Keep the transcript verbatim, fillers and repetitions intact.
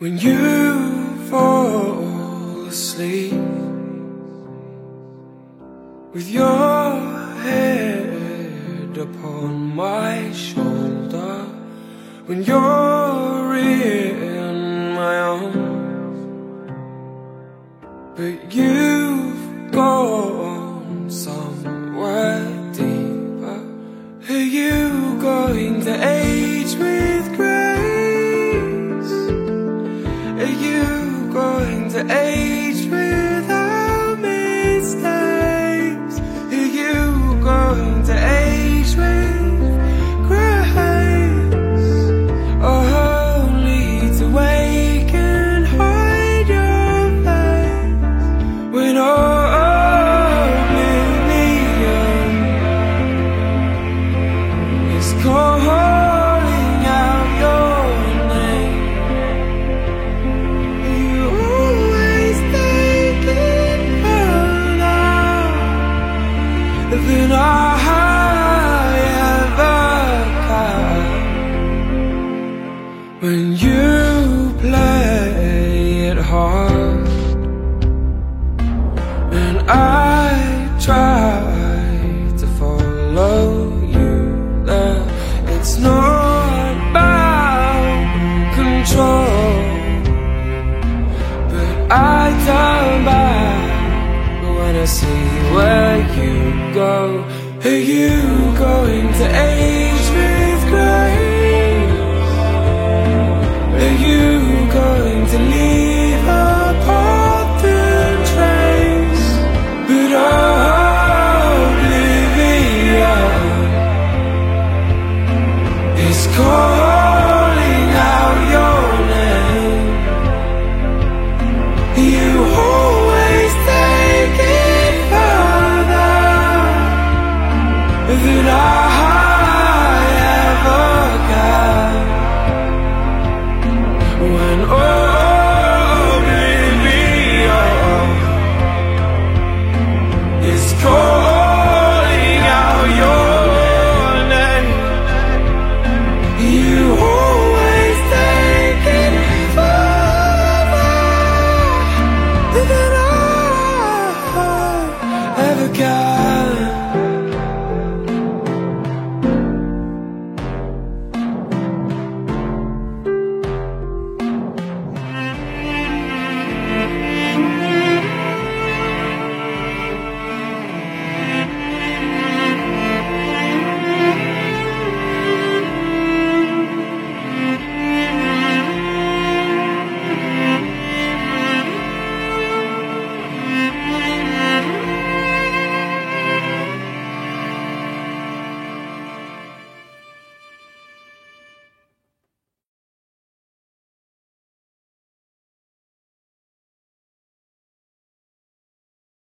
When you fall asleep with your head upon my shoulder, when you're in my arms, but you've gone somewhere deeper. Are you going to age with grace? Are you going to age without mistakes? Are you going to age with grace? Or only to wake and hide your face when oblivion is calling out your name? You always take it further than I ever can. When you play it hard and I try to follow you there, it's not about control, but I turn back when I see where you go. Are you going to age with grace? Are you going to leave a path and trace? But oblivion is calling